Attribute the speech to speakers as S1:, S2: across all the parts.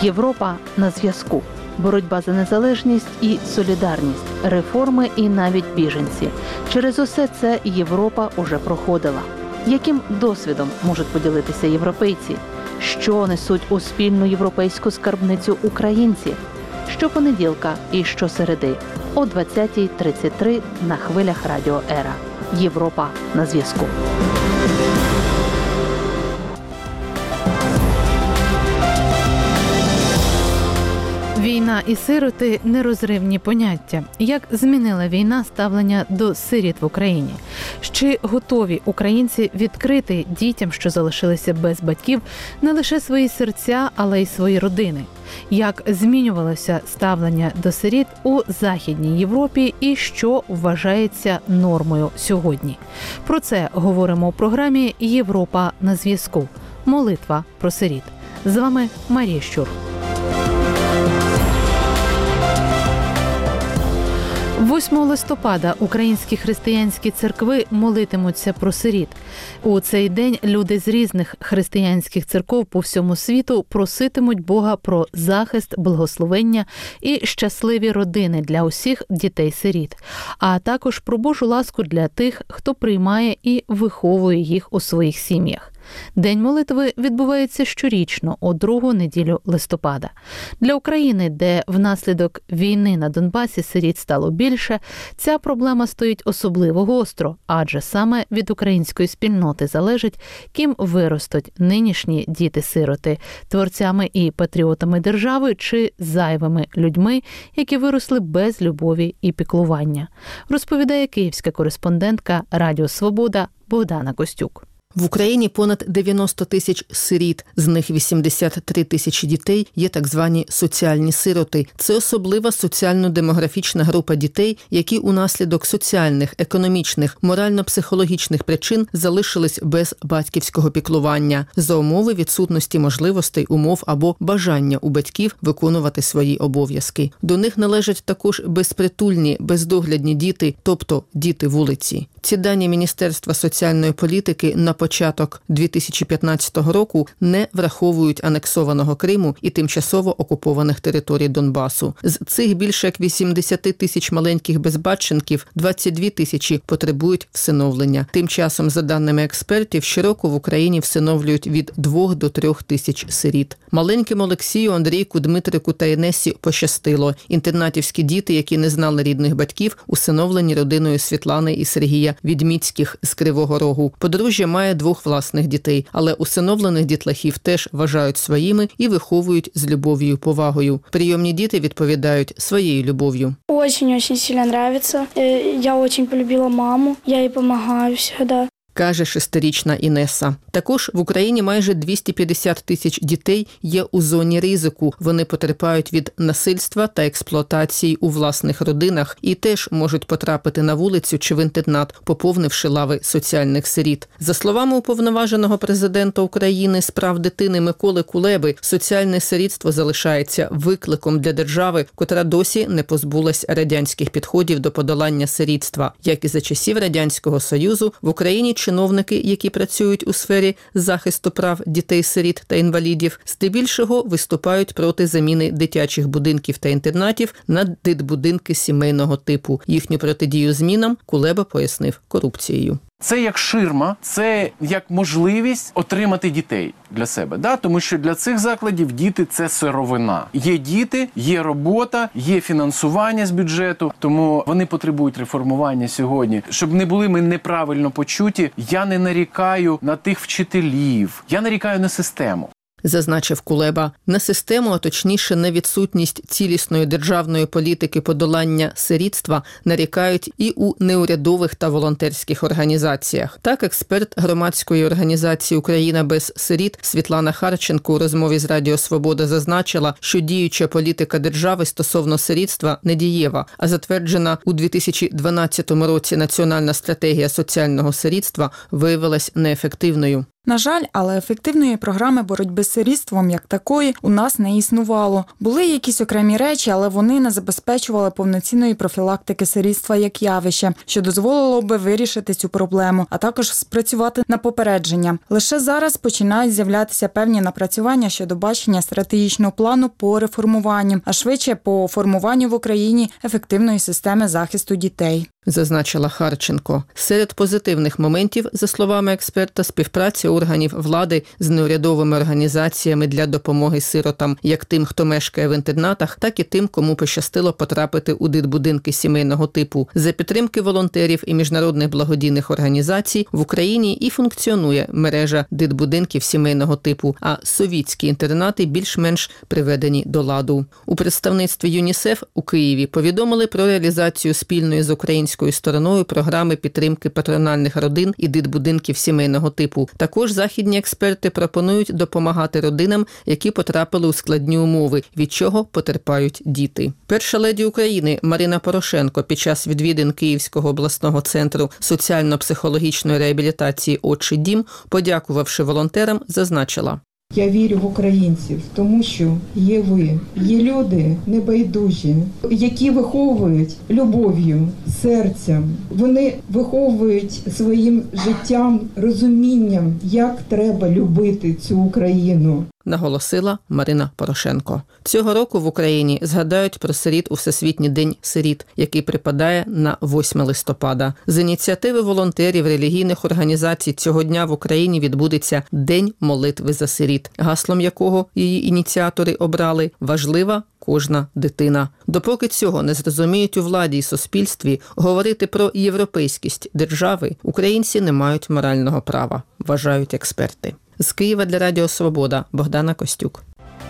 S1: Європа на зв'язку. Боротьба за незалежність і солідарність, реформи і навіть біженці. Через усе це Європа уже проходила. Яким досвідом можуть поділитися європейці? Що несуть у спільну європейську скарбницю українці? Щопонеділка і щосереди о 20:33 на хвилях Радіо Ера. Європа на зв'язку. Війна і сироти – нерозривні поняття. Як змінила війна ставлення до сиріт в Україні? Чи готові українці відкрити дітям, що залишилися без батьків, не лише свої серця, але й свої родини? Як змінювалося ставлення до сиріт у Західній Європі і що вважається нормою сьогодні? Про це говоримо у програмі «Європа на зв'язку». Молитва про сиріт. З вами Марія Щур. 8 листопада українські християнські церкви молитимуться про сиріт. У цей день люди з різних християнських церков по всьому світу проситимуть Бога про захист, благословення і щасливі родини для усіх дітей-сиріт, а також про Божу ласку для тих, хто приймає і виховує їх у своїх сім'ях. День молитви відбувається щорічно у другу неділю листопада. Для України, де внаслідок війни на Донбасі сиріт стало більше, ця проблема стоїть особливо гостро, адже саме від української спільноти залежить, ким виростуть нинішні діти-сироти – творцями і патріотами держави чи зайвими людьми, які виросли без любові і піклування. Розповідає київська кореспондентка Радіо Свобода Богдана Костюк.
S2: В Україні понад 90 тисяч сиріт, з них 83 тисячі дітей є так звані соціальні сироти. Це особлива соціально-демографічна група дітей, які унаслідок соціальних, економічних, морально-психологічних причин залишились без батьківського піклування за умови відсутності можливостей, умов або бажання у батьків виконувати свої обов'язки. До них належать також безпритульні, бездоглядні діти, тобто діти вулиці. Ці дані Міністерства соціальної політики на початок 2015 року не враховують анексованого Криму і тимчасово окупованих територій Донбасу. З цих більше як 80 тисяч маленьких безбатченків 22 тисячі потребують всиновлення. Тим часом, за даними експертів, щороку в Україні всиновлюють від 2 до 3 тисяч сиріт. Маленьким Олексію, Андрійку, Дмитрику та Інесі пощастило. Інтернатівські діти, які не знали рідних батьків, усиновлені родиною Світлани і Сергія Відміцьких з Кривого Рогу. Подружжя має 2 власних дітей, але усиновлених дітлахів теж вважають своїми і виховують з любов'ю і повагою. Прийомні діти відповідають своєю любов'ю.
S3: Очень сильно нравится. Я очень полюбила маму. Я їй допомагаю завжди.
S2: Каже 6-річна Інеса. Також в Україні майже 250 тисяч дітей є у зоні ризику. Вони потерпають від насильства та експлуатації у власних родинах і теж можуть потрапити на вулицю чи в інтернат, поповнивши лави соціальних сиріт. За словами уповноваженого президента України з прав дитини Миколи Кулеби, соціальне сирітство залишається викликом для держави, котра досі не позбулась радянських підходів до подолання сирітства. Як і за часів Радянського Союзу, в Україні чиновники, які працюють у сфері захисту прав дітей-сиріт та інвалідів, здебільшого виступають проти заміни дитячих будинків та інтернатів на дитбудинки сімейного типу. Їхню протидію змінам Кулеба пояснив корупцією.
S4: Це як ширма, це як можливість отримати дітей для себе. Да? Тому що для цих закладів діти – це сировина. Є діти, є робота, є фінансування з бюджету, тому вони потребують реформування сьогодні. Щоб не були ми неправильно почуті, я не нарікаю на тих вчителів, я нарікаю на систему.
S2: Зазначив Кулеба, на систему, а точніше на відсутність цілісної державної політики подолання сирітства нарікають і у неурядових та волонтерських організаціях. Так, експерт громадської організації «Україна без сиріт» Світлана Харченко у розмові з Радіо Свобода зазначила, що діюча політика держави стосовно сирітства недієва, а затверджена у 2012 році Національна стратегія соціального сирітства виявилась неефективною.
S5: На жаль, але ефективної програми боротьби з сирітством як такої у нас не існувало. Були якісь окремі речі, але вони не забезпечували повноцінної профілактики сирітства як явища, що дозволило би вирішити цю проблему, а також спрацювати на попередження. Лише зараз починають з'являтися певні напрацювання щодо бачення стратегічного плану по реформуванню, а швидше по формуванню в Україні ефективної системи захисту дітей.
S2: Зазначила Харченко. Серед позитивних моментів, за словами експерта, співпраця органів влади з неурядовими організаціями для допомоги сиротам, як тим, хто мешкає в інтернатах, так і тим, кому пощастило потрапити у дитбудинки сімейного типу. За підтримки волонтерів і міжнародних благодійних організацій в Україні і функціонує мережа дитбудинків сімейного типу, а совітські інтернати більш-менш приведені до ладу. У представництві ЮНІСЕФ у Києві повідомили про реалізацію спільної з українською стороною програми підтримки патрональних родин і дитбудинків сімейного типу. Також західні експерти пропонують допомагати родинам, які потрапили у складні умови, від чого потерпають діти. Перша леді України Марина Порошенко під час відвідин Київського обласного центру соціально-психологічної реабілітації «Отчий дім», подякувавши волонтерам, зазначила:
S6: Я вірю в українців, тому що є ви, є люди небайдужі, які виховують любов'ю, серцем. Вони виховують своїм життям, розумінням, як треба любити цю Україну.
S2: Наголосила Марина Порошенко. Цього року в Україні згадають про сиріт у Всесвітній день сиріт, який припадає на 8 листопада. З ініціативи волонтерів релігійних організацій цього дня в Україні відбудеться День молитви за сиріт, гаслом якого її ініціатори обрали «Важлива кожна дитина». Допоки цього не зрозуміють у владі і суспільстві, говорити про європейськість держави українці не мають морального права, вважають експерти. З Києва для Радіо Свобода Богдана Костюк.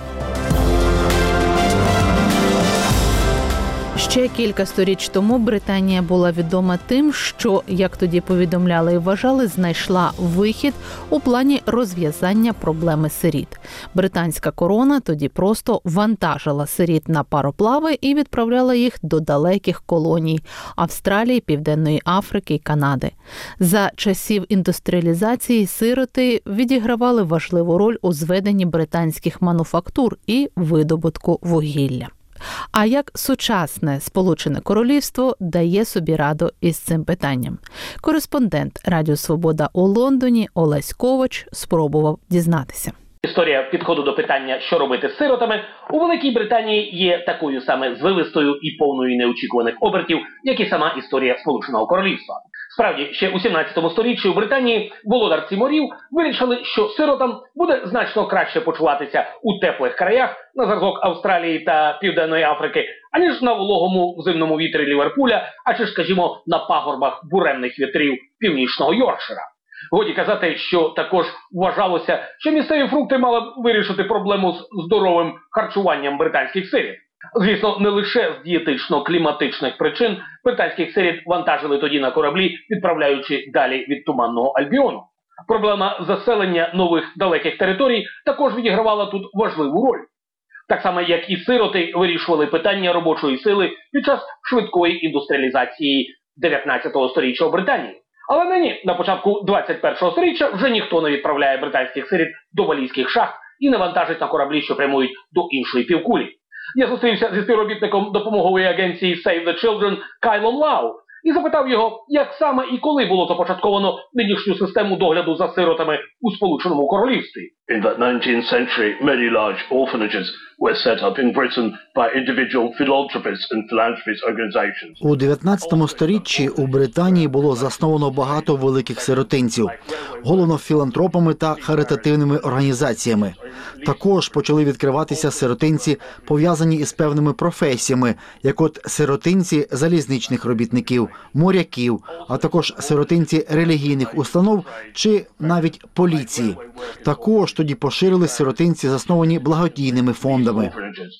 S1: Ще кілька сторіч тому Британія була відома тим, що, як тоді повідомляли і вважали, знайшла вихід у плані розв'язання проблеми сиріт. Британська корона тоді просто вантажила сиріт на пароплави і відправляла їх до далеких колоній – Австралії, Південної Африки і Канади. За часів індустріалізації сироти відігравали важливу роль у зведенні британських мануфактур і видобутку вугілля. А як сучасне Сполучене Королівство дає собі раду із цим питанням? Кореспондент Радіо Свобода у Лондоні Олесь Ковач спробував дізнатися.
S7: Історія підходу до питання, що робити з сиротами, у Великій Британії є такою саме звивистою і повною неочікуваних обертів, як і сама історія Сполученого Королівства. Справді, ще у 17 сторіччі у Британії володарці морів вирішили, що сиротам буде значно краще почуватися у теплих краях на зразок Австралії та Південної Африки, аніж на вологому зимному вітрі Ліверпуля, а чи, скажімо, на пагорбах буремних вітрів північного Йоркшира. Годі казати, що також вважалося, що місцеві фрукти мали б вирішити проблему з здоровим харчуванням британських сиріт. Звісно, не лише з дієтично-кліматичних причин британських сиріт вантажили тоді на кораблі, відправляючи далі від Туманного Альбіону. Проблема заселення нових далеких територій також відігравала тут важливу роль. Так само, як і сироти вирішували питання робочої сили під час швидкої індустріалізації 19-го сторіччя у Британії. Але нині, на початку 21-го сторіччя, вже ніхто не відправляє британських сиріт до валійських шахт і не вантажить на кораблі, що прямують до іншої півкулі. Я зустрівся зі співробітником допомогової агенції Save the Children Кайлом Лау і запитав його, як саме і коли було започатковано нинішню систему догляду за сиротами у Сполученому Королівстві.
S8: In the 19th century, many large orphanages were set up in Britain by individual philanthropists and philanthropist organizations.
S9: У 19 сторіччі у Британії було засновано багато великих сиротинців, головно філантропами та харитативними організаціями. Також почали відкриватися сиротинці, пов'язані із певними професіями, як от сиротинці залізничних робітників, моряків, а також сиротинці релігійних установ чи навіть поліції. Також тоді поширились сиротинці, засновані благодійними фондами.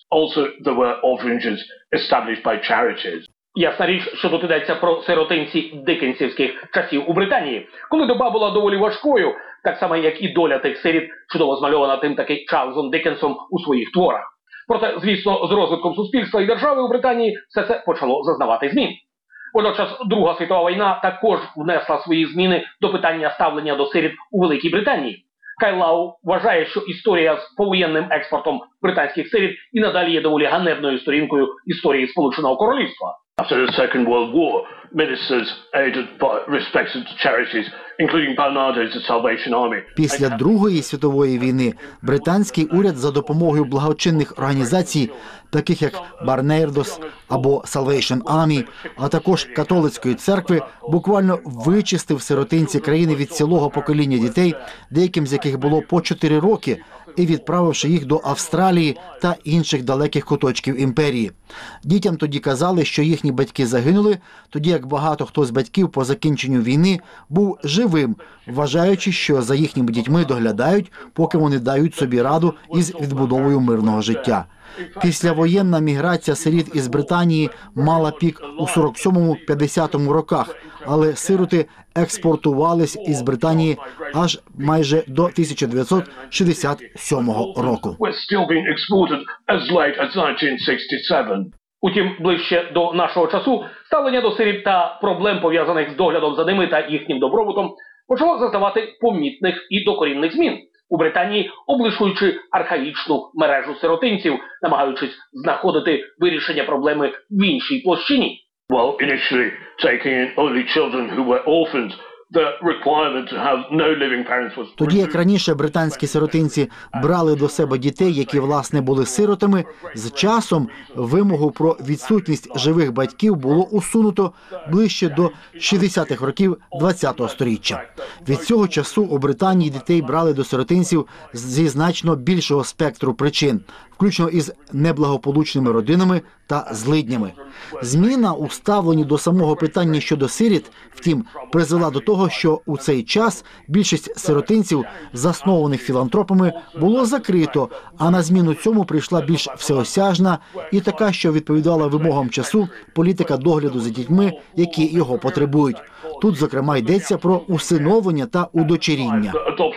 S7: Ясна річ, що тут йдеться про сиротинці дикенсівських часів у Британії, коли доба була доволі важкою, так само, як і доля тих сиріт, чудово змальована тим таки Чарльзом Диккенсом у своїх творах. Проте, звісно, з розвитком суспільства і держави у Британії все це почало зазнавати змін. Водночас Друга світова війна також внесла свої зміни до питання ставлення до сиріт у Великій Британії. Кайл Лау вважає, що історія з повоєнним експортом британських сиріт і надалі є доволі ганебною сторінкою історії Сполученого Королівства.
S8: After the Second World War, ministers aided by respected charities, including Barnardo's The Salvation Army.
S9: Після Другої світової війни британський уряд за допомогою благочинних організацій, таких як Барнардос або Salvation Army, а також католицької церкви, буквально вичистив сиротинці країни від цілого покоління дітей, деяким з яких було по 4 роки, і відправивши їх до Австралії та інших далеких куточків імперії. Дітям тоді казали, що їхні батьки загинули, тоді як багато хто з батьків по закінченню війни був живим, вважаючи, що за їхніми дітьми доглядають, поки вони дають собі раду із відбудовою мирного життя. Післявоєнна міграція сиріт із Британії мала пік у 47-50 роках, але сироти експортувались із Британії аж майже до 1967 року.
S7: Утім, ближче до нашого часу ставлення до сиріт та проблем, пов'язаних з доглядом за ними та їхнім добробутом, почало зазнавати помітних і докорінних змін. У Британії, облишуючи архаїчну мережу сиротинців, намагаючись знаходити вирішення проблеми в іншій площині.
S8: Well, initially taking in only children who were orphaned, the requirement to have no living parents was...
S9: Тоді, як раніше британські сиротинці брали до себе дітей, які, власне, були сиротами, з часом вимогу про відсутність живих батьків було усунуто ближче до 60-х років ХХ століття. Від цього часу у Британії дітей брали до сиротинців зі значно більшого спектру причин, включно із неблагополучними родинами та злиднями. Зміна у ставленні до самого питання щодо сиріт, втім, призвела до того, що у цей час більшість сиротинців, заснованих філантропами, було закрито, а на зміну цьому прийшла більш всеосяжна і така, що відповідала вимогам часу, політика догляду за дітьми, які його потребують. Тут, зокрема, йдеться про усиновлення та удочеріння.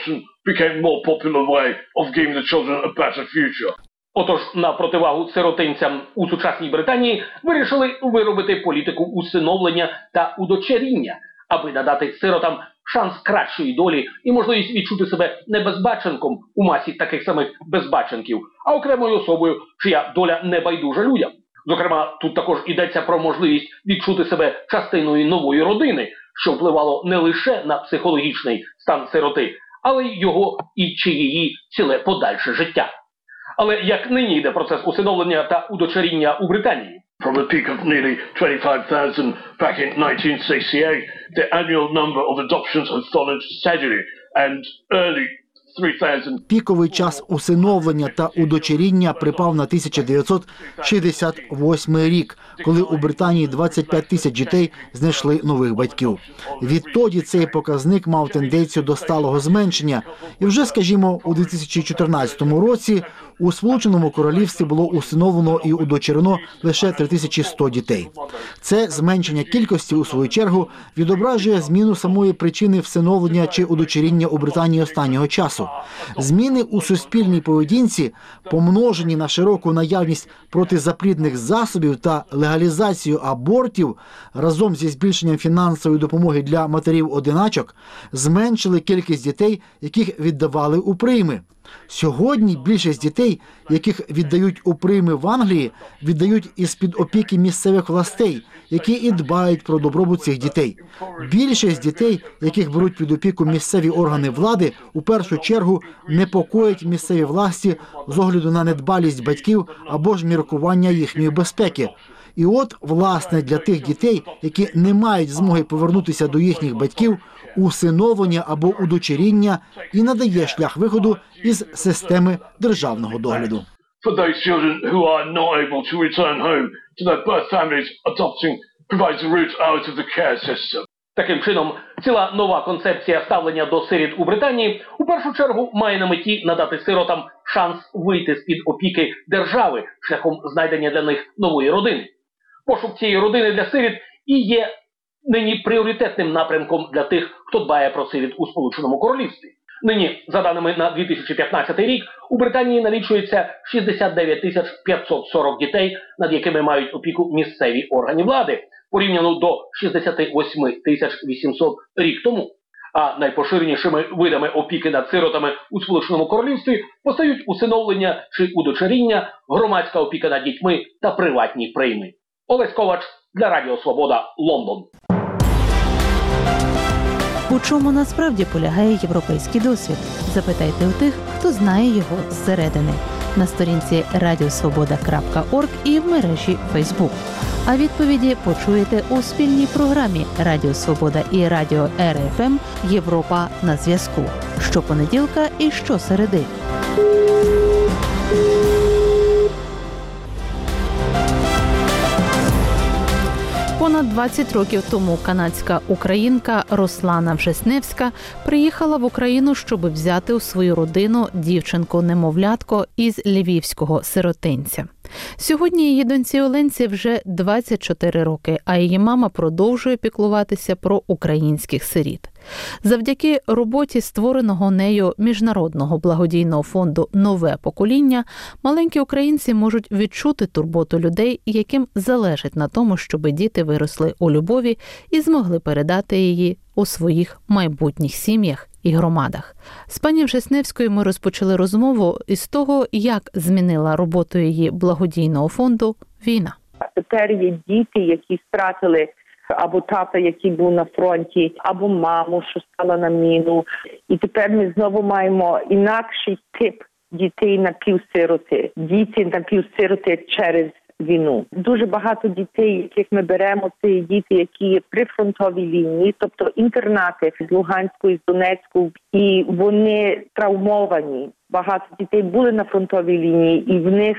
S7: Отож, на противагу сиротинцям у сучасній Британії вирішили виробити політику усиновлення та удочеріння, аби надати сиротам шанс кращої долі і можливість відчути себе не безбаченком у масі таких самих безбаченків, а окремою особою, чия доля не байдужа людям. Зокрема, тут також йдеться про можливість відчути себе частиною нової родини, що впливало не лише на психологічний стан сироти, але й його чи її ціле подальше життя. Але як нині йде процес усиновлення та удочеріння у Британії?
S8: From a peak of nearly 25,000 back in 1968, the annual number of adoptions has fallen steadily, and early 3,000.
S9: Піковий час усиновлення та удочеріння припав на 1968 рік, коли у Британії 25 тисяч дітей знайшли нових батьків. Відтоді цей показник мав тенденцію до сталого зменшення. І вже, скажімо, у 2014 році у Сполученому Королівстві було усиновлено і удочерено лише 3100 дітей. Це зменшення кількості, у свою чергу, відображує зміну самої причини всиновлення чи удочеріння у Британії останнього часу. Зміни у суспільній поведінці, помножені на широку наявність протизаплідних засобів та легалізацію абортів, разом зі збільшенням фінансової допомоги для матерів-одиначок, зменшили кількість дітей, яких віддавали у прийми. Сьогодні більшість дітей, яких віддають у прийми в Англії, віддають із-під опіки місцевих властей, які і дбають про добробут цих дітей. Більшість дітей, яких беруть під опіку місцеві органи влади, у першу чергу непокоять місцеві власті з огляду на недбалість батьків або ж міркування їхньої безпеки. І от, власне, для тих дітей, які не мають змоги повернутися до їхніх батьків, усиновлення або удочеріння і надає шлях виходу із системи державного догляду.
S8: For those children who are not able to return home to their birth families, adopting provides a route out of the care system.
S7: Таким чином, ціла нова концепція ставлення до сиріт у Британії у першу чергу має на меті надати сиротам шанс вийти з-під опіки держави шляхом знайдення для них нової родини. Пошук цієї родини для сиріт і є нині пріоритетним напрямком для тих, хто дбає про сиріт у Сполученому Королівстві. Нині, за даними на 2015 рік, у Британії налічується 69 540 дітей, над якими мають опіку місцеві органи влади. порівняно до 68 800 рік тому. А найпоширенішими видами опіки над сиротами у Сполученому Королівстві постають усиновлення чи удочеріння, громадська опіка над дітьми та приватні прийми. Олесь Ковач для Радіо Свобода, Лондон.
S1: У чому насправді полягає європейський досвід? Запитайте у тих, хто знає його зсередини. На сторінці radiosvoboda.org і в мережі Facebook. А відповіді почуєте у спільній програмі Радіо Свобода і Радіо РФМ «Європа на зв'язку» щопонеділка і щосереди. Понад 20 років тому канадська українка Руслана Вжесневська приїхала в Україну, щоб взяти у свою родину дівчинку-немовлятко із львівського сиротинця. Сьогодні її доньці Оленці вже 24 роки, а її мама продовжує піклуватися про українських сиріт. Завдяки роботі створеного нею Міжнародного благодійного фонду «Нове покоління» маленькі українці можуть відчути турботу людей, яким залежить на тому, щоб діти виросли у любові і змогли передати її у своїх майбутніх сім'ях і громадах. З пані Вжесневською ми розпочали розмову із того, як змінила роботу її благодійного фонду війна.
S10: Тепер є діти, які втратили або тата, який був на фронті, або маму, що стала на міну. І тепер ми знову маємо інакший тип дітей напівсироти. Діти напівсироти через війну. Дуже багато дітей, яких ми беремо, це діти, які є при фронтовій лінії, тобто інтернати з Луганську і з Донецьку, і вони травмовані. Багато дітей були на фронтовій лінії, і в них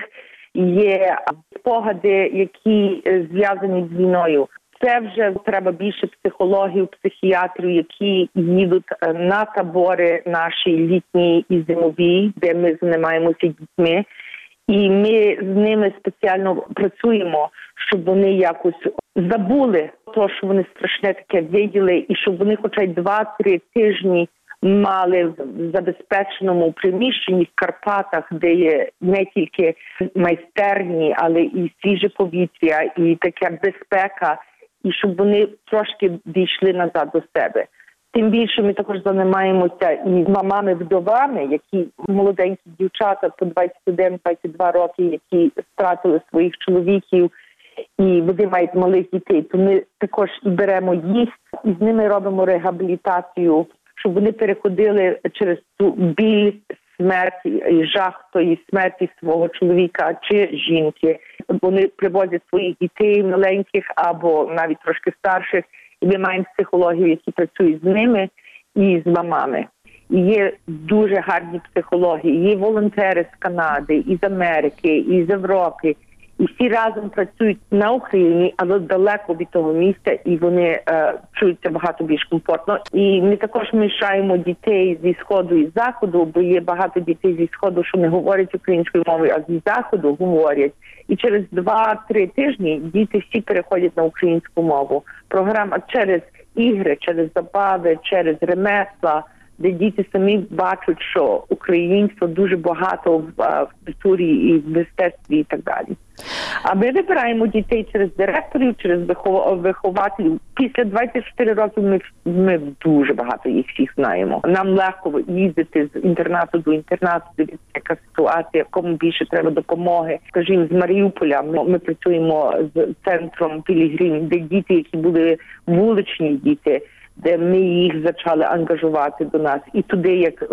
S10: є спогади, які зв'язані з війною. Це вже треба більше психологів, психіатрів, які їдуть на табори наші літні і зимові, де ми займаємося дітьми. І ми з ними спеціально працюємо, щоб вони якось забули те, що вони страшне таке виділи, і щоб вони хоча й 2-3 тижні мали в забезпеченому приміщенні в Карпатах, де є не тільки майстерні, але і свіже повітря, і така безпека, і щоб вони трошки дійшли назад до себе. Тим більше ми також займаємося і з мамами-вдовами, які молоденькі дівчата по 21-22 роки, які втратили своїх чоловіків, і вони мають малих дітей. То ми також і беремо їх, і з ними робимо реабілітацію, щоб вони переходили через ту біль, смерть і жах тої смерті свого чоловіка чи жінки. Вони привозять своїх дітей маленьких або навіть трошки старших, і ми маємо психологів, які працюють з ними і з мамами. І є дуже гарні психологи, є волонтери з Канади, і з Америки, і з Європи. І всі разом працюють на Україні, але далеко від того місця, і вони чуються багато більш комфортно. І ми також мішаємо дітей зі Сходу і Заходу, бо є багато дітей зі Сходу, що не говорять українською мовою, а зі Заходу говорять. І через 2-3 тижні діти всі переходять на українську мову. Програма через ігри, через забави, через ремесла, де діти самі бачать, що українство дуже багато в культурі і в мистецтві і так далі. А ми вибираємо дітей через директорів, через вихователів. Після 24 років ми дуже багато їх всіх знаємо. Нам легко їздити з інтернату до інтернату, дивитися, яка ситуація, кому більше треба допомоги. Скажімо, з Маріуполя ми працюємо з центром Пілігрим, де діти, які були вуличні діти, де ми їх почали ангажувати до нас. І туди, як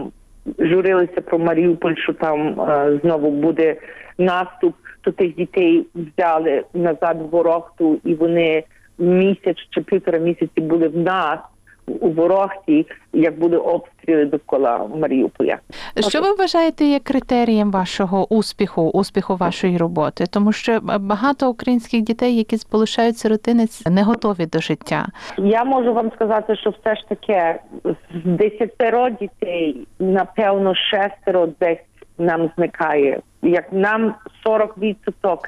S10: журилися про Маріуполь, що там знову буде наступ, то тих дітей взяли назад в Ворохту, і вони місяць чи 1,5 місяці були в нас, у Ворохті, як були обстріли довкола Маріуполя.
S1: Що ви вважаєте є критерієм вашого успіху вашої роботи? Тому що багато українських дітей, які полишають сиротинець, не готові до життя.
S10: Я можу вам сказати, що все ж таки з 10 дітей, напевно, 6 десь нам зникає. Як нам 40%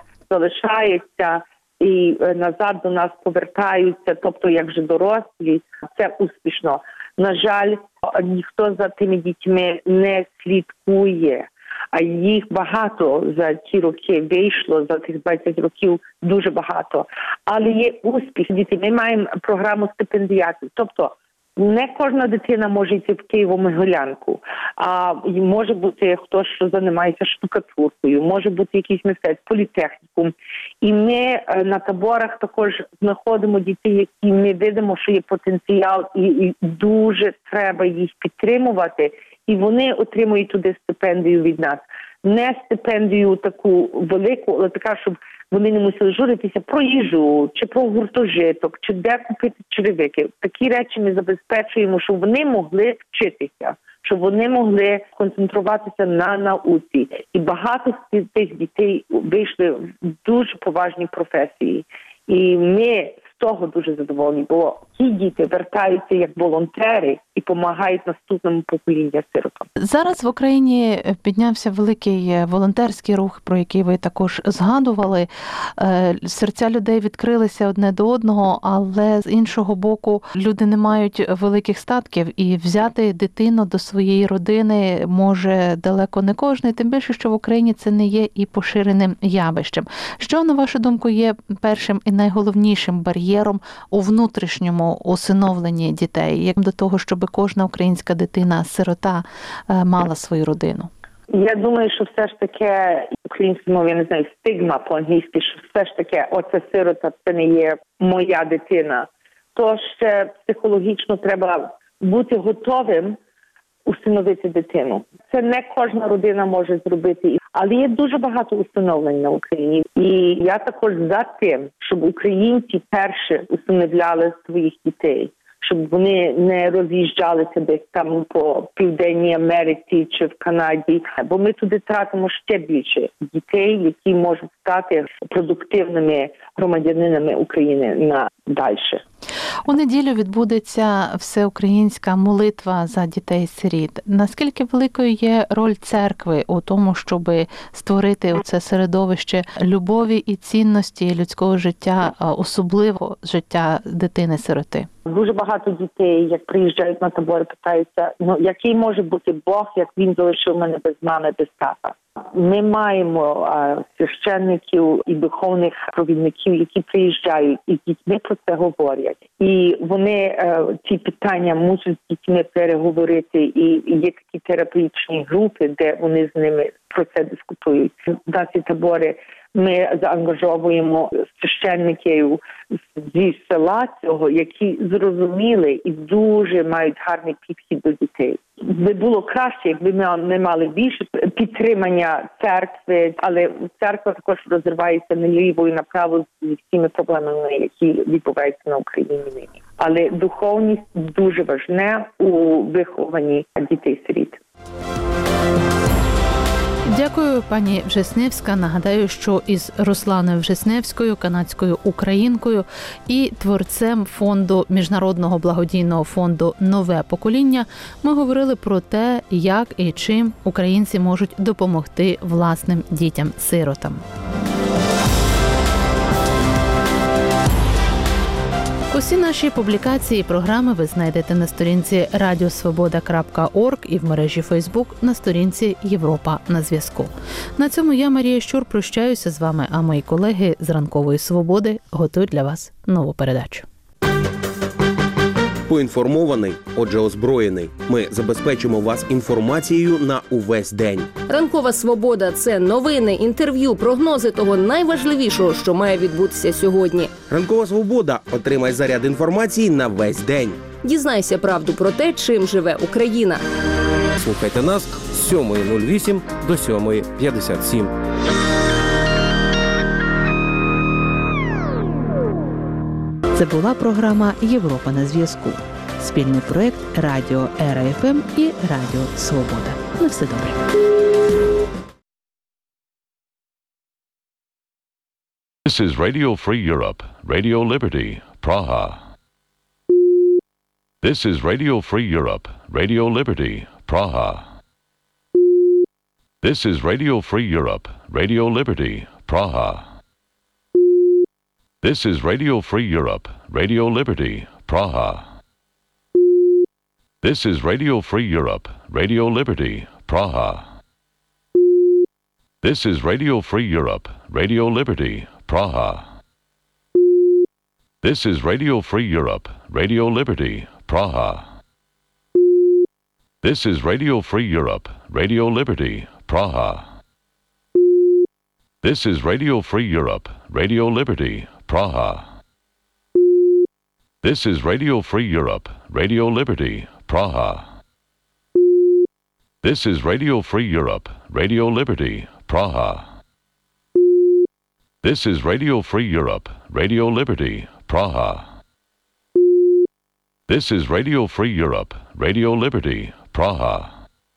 S10: залишається і назад до нас повертаються, тобто як же дорослі, це успішно. На жаль, ніхто за тими дітьми не слідкує. а їх багато за ті роки вийшло, за тих 20 років дуже багато. Але є успіх дітей. Ми маємо програму стипендіатів. Тобто не кожна дитина може йти в Києво-Могилянку, а може бути хтось, що займається штукатуркою, може бути якийсь мистецтв, політехнікум. І ми на таборах також знаходимо дітей, які ми видимо, що є потенціал, і дуже треба їх підтримувати. І вони отримують туди стипендію від нас. Не стипендію таку велику, але така, щоб вони не мусили журитися про їжу, чи про гуртожиток, чи де купити черевики. Такі речі ми забезпечуємо, щоб вони могли вчитися, щоб вони могли концентруватися на науці. І багато з тих дітей вийшли в дуже поважні професії. І ми з того дуже задоволені, бо ті діти вертаються як волонтери і допомагають наступному поколінню сиротам.
S1: Зараз в Україні піднявся великий волонтерський рух, про який ви також згадували. Серця людей відкрилися одне до одного, але з іншого боку люди не мають великих статків, і взяти дитину до своєї родини може далеко не кожен, тим більше, що в Україні це не є і поширеним явищем. Що, на вашу думку, є першим і найголовнішим бар'єром у внутрішньому усиновленні дітей, як до того, щоб кожна українська дитина-сирота мала свою родину?
S10: Я думаю, що все ж таки українською мовою, я не знаю, стигма по-англійськи, що все ж таки оця сирота, це не є моя дитина. Тож психологічно треба бути готовим усиновити дитину. Це не кожна родина може зробити, але є дуже багато усиновлень на Україні. І я також за тим, щоб українці перші усиновляли своїх дітей, щоб вони не роз'їжджалися десь там по Південній Америці чи в Канаді, бо ми туди тратимо ще більше дітей, які можуть стати продуктивними громадянинами України надальше.
S1: У неділю відбудеться всеукраїнська молитва за дітей-сиріт. Наскільки великою є роль церкви у тому, щоб створити оце середовище любові і цінності людського життя, особливо життя дитини-сироти?
S10: Дуже багато дітей, як приїжджають на табори, питаються, який може бути Бог, як він залишив мене без мами, без тата. Ми маємо священників і духовних провідників, які приїжджають і з дітьми про це говорять. І вони ці питання мусять з дітьми переговорити. І є такі терапевтичні групи, де вони з ними про це дискутують. На ці табори ми заангажовуємо священників зі села цього, які зрозуміли і дуже мають гарний підхід до дітей. Би було краще, якби ми мали більше підтримання церкви, але церква також розривається наліво і направо з всіми проблемами, які відбуваються на Україні нині. Але духовність дуже важна у вихованні дітей-сиріт.
S1: Дякую, пані Вжесневська. Нагадаю, що із Русланою Вжесневською, канадською українкою і творцем фонду Міжнародного благодійного фонду «Нове покоління» ми говорили про те, як і чим українці можуть допомогти власним дітям-сиротам. Усі наші публікації і програми ви знайдете на сторінці radiosvoboda.org і в мережі Facebook на сторінці Європа на зв'язку. На цьому я, Марія Щур, прощаюся з вами, а мої колеги з Ранкової Свободи готують для вас нову передачу.
S11: Поінформований, отже озброєний. Ми забезпечимо вас інформацією на увесь день.
S12: Ранкова Свобода – це новини, інтерв'ю, прогнози того найважливішого, що має відбутися сьогодні.
S11: Ранкова Свобода. Отримай заряд інформації на весь день.
S12: Дізнайся правду про те, чим живе Україна.
S13: Слухайте нас з 7:08 до 7:57.
S1: Це була програма «Європа на зв'язку». Спільний проєкт Радіо ЕРА-ФМ і Радіо Свобода. На все добре.
S14: This is Radio Free Europe, Radio Liberty, Praha. This is Radio Free Europe, Radio Liberty, Praha. This is Radio Free Europe, Radio Liberty, Praha. This is Radio Free Europe, Radio Liberty, Praha. This is Radio Free Europe, Radio Liberty, Praha. This is Radio Free Europe, Radio Liberty, Praha. This is Radio Free Europe, Radio Liberty, Praha. This is Radio Free Europe, Radio Liberty, Praha. This is Radio Free Europe, Radio Liberty, Praha. This is Radio Free Europe, Radio Liberty, Praha. This is Radio Free Europe, Radio Liberty, Praha. This is Radio Free Europe, Radio Liberty, Praha. This is Radio Free Europe, Radio Liberty, Praha.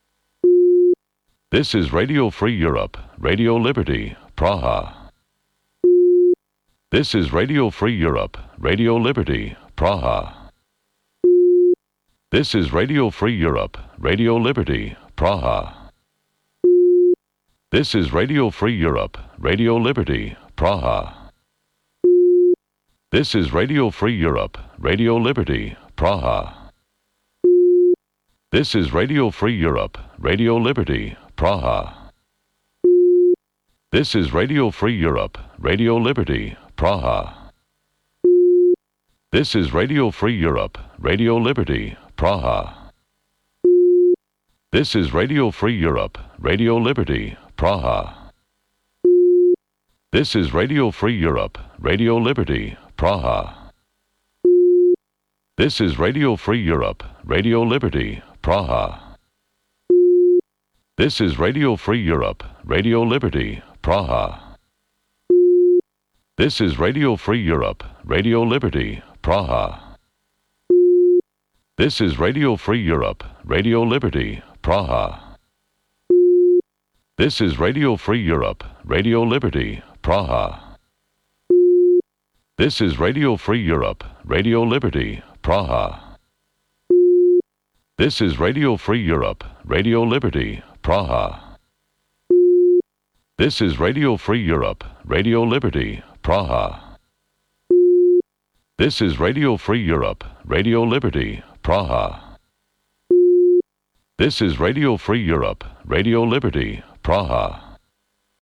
S14: This is Radio Free Europe, Radio Liberty, Praha. This is Radio Free Europe, Radio Liberty, Praha. This is Radio Free Europe, Radio Liberty, Praha. This is Radio Free Europe, Radio Liberty, Praha. This is Radio Free Europe, Radio Liberty, Praha. This is Radio Free Europe, Radio Liberty, Praha. This is Radio Free Europe, Radio Liberty, Praha. This is Radio Free Europe, Radio Liberty, Praha. This is Radio Free Europe, Radio Liberty, Praha. This is Radio Free Europe, Radio Liberty, Praha. This is Radio Free Europe, Radio Liberty, Praha. This is Radio Free Europe, Radio Liberty, Praha. This is Radio Free Europe, Radio Liberty, Praha. This is Radio Free Europe, Radio Liberty, Praha. This is Radio Free Europe, Radio Liberty, Praha. This is Radio Free Europe, Radio Liberty, Praha. This is Radio Free Europe, Radio Liberty, Praha. This is Radio Free Europe, Radio Liberty, Praha. This is Radio Free Europe, Radio Liberty, Praha. This is Radio Free Europe, Radio Liberty, Praha.